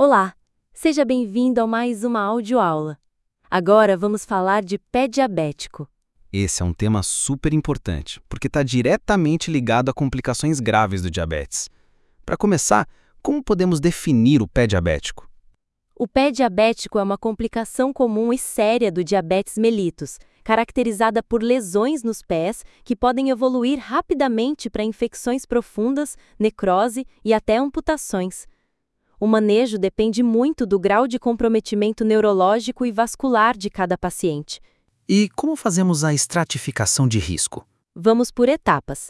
Olá, seja bem-vindo a mais uma audioaula. Agora vamos falar de pé diabético. Esse é um tema super importante, porque está diretamente ligado a complicações graves do diabetes. Para começar, como podemos definir o pé diabético? O pé diabético é uma complicação comum e séria do diabetes mellitus, caracterizada por lesões nos pés que podem evoluir rapidamente para infecções profundas, necrose e até amputações. O manejo depende muito do grau de comprometimento neurológico e vascular de cada paciente. E como fazemos a estratificação de risco? Vamos por etapas.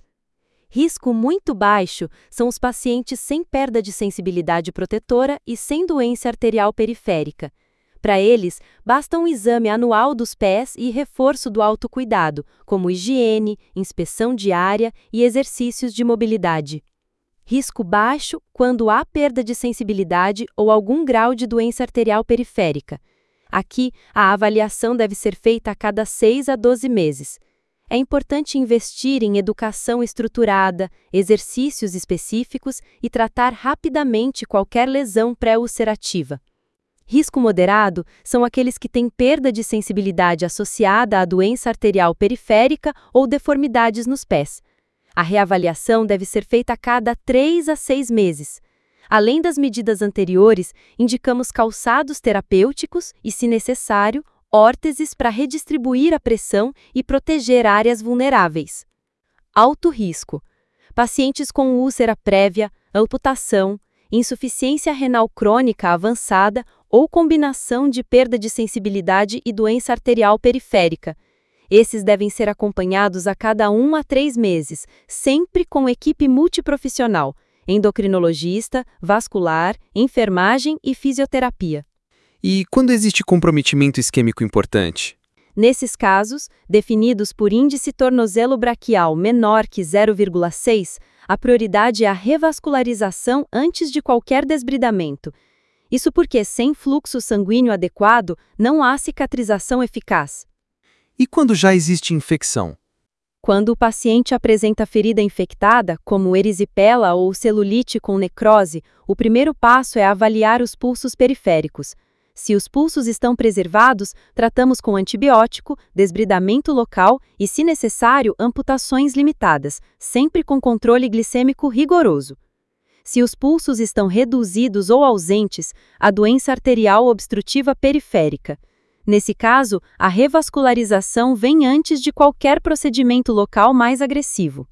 Risco muito baixo são os pacientes sem perda de sensibilidade protetora e sem doença arterial periférica. Para eles, basta um exame anual dos pés e reforço do autocuidado, como higiene, inspeção diária e exercícios de mobilidade. Risco baixo quando há perda de sensibilidade ou algum grau de doença arterial periférica. Aqui, a avaliação deve ser feita a cada 6 a 12 meses. É importante investir em educação estruturada, exercícios específicos e tratar rapidamente qualquer lesão pré-ulcerativa. Risco moderado são aqueles que têm perda de sensibilidade associada à doença arterial periférica ou deformidades nos pés. A reavaliação deve ser feita a cada 3 a 6 meses. Além das medidas anteriores, indicamos calçados terapêuticos e, se necessário, órteses para redistribuir a pressão e proteger áreas vulneráveis. Alto risco. Pacientes com úlcera prévia, amputação, insuficiência renal crônica avançada ou combinação de perda de sensibilidade e doença arterial periférica. Esses devem ser acompanhados a cada 1 a 3 meses, sempre com equipe multiprofissional, endocrinologista, vascular, enfermagem e fisioterapia. E quando existe comprometimento isquêmico importante? Nesses casos, definidos por índice tornozelo braquial menor que 0,6, a prioridade é a revascularização antes de qualquer desbridamento. Isso porque, sem fluxo sanguíneo adequado, não há cicatrização eficaz. E quando já existe infecção? Quando o paciente apresenta ferida infectada, como erisipela ou celulite com necrose, o primeiro passo é avaliar os pulsos periféricos. Se os pulsos estão preservados, tratamos com antibiótico, desbridamento local e, se necessário, amputações limitadas, sempre com controle glicêmico rigoroso. Se os pulsos estão reduzidos ou ausentes, a doença arterial obstrutiva periférica. Nesse caso, a revascularização vem antes de qualquer procedimento local mais agressivo.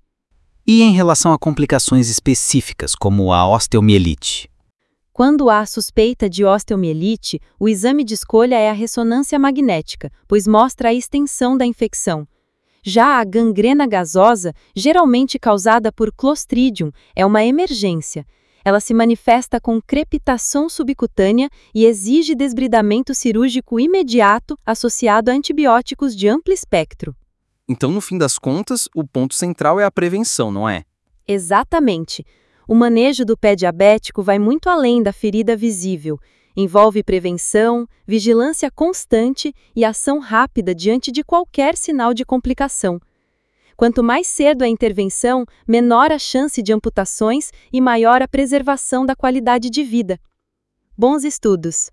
E em relação a complicações específicas, como a osteomielite? Quando há suspeita de osteomielite, o exame de escolha é a ressonância magnética, pois mostra a extensão da infecção. Já a gangrena gasosa, geralmente causada por Clostridium, é uma emergência. Ela se manifesta com crepitação subcutânea e exige desbridamento cirúrgico imediato associado a antibióticos de amplo espectro. Então, no fim das contas, o ponto central é a prevenção, não é? Exatamente. O manejo do pé diabético vai muito além da ferida visível. Envolve prevenção, vigilância constante e ação rápida diante de qualquer sinal de complicação. Quanto mais cedo a intervenção, menor a chance de amputações e maior a preservação da qualidade de vida. Bons estudos!